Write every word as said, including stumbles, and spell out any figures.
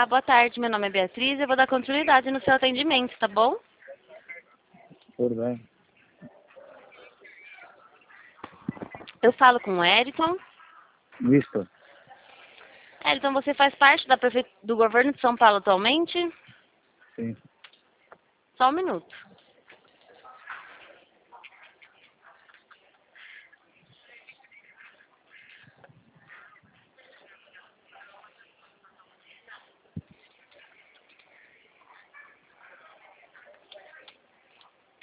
Olá, boa tarde. Meu nome é Beatriz. Eu vou dar continuidade no seu atendimento, tá bom? Tudo bem. Eu falo com o Eriton. Visto? Eriton, você faz parte da prefe... do governo de São Paulo atualmente? Sim. Só um minuto.